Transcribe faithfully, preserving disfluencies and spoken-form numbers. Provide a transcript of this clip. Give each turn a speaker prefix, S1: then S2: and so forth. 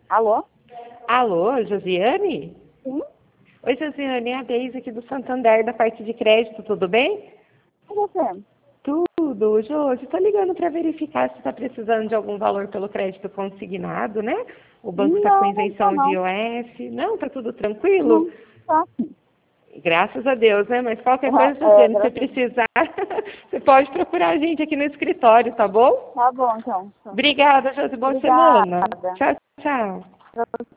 S1: Alô?
S2: Alô, Josiane?
S1: Sim?
S2: Oi, Josiane, é a Deise aqui do Santander, da parte de crédito, tudo bem?
S1: E você?
S2: Tudo, Josi, estou ligando para verificar se está precisando de algum valor pelo crédito consignado, né? O banco está com
S1: Não, não tô
S2: isenção de
S1: não.
S2: I O F. Não, tá tudo tranquilo?
S1: Não, tá sim.
S2: Graças a Deus, né? Mas qualquer coisa,
S1: É,
S2: Josiane, se
S1: graças...
S2: precisar, você pode procurar a gente aqui no escritório, tá bom?
S1: Tá bom, então.
S2: Obrigada, Josi. Boa
S1: Obrigada.
S2: semana. Tchau, tchau.
S1: Pra você.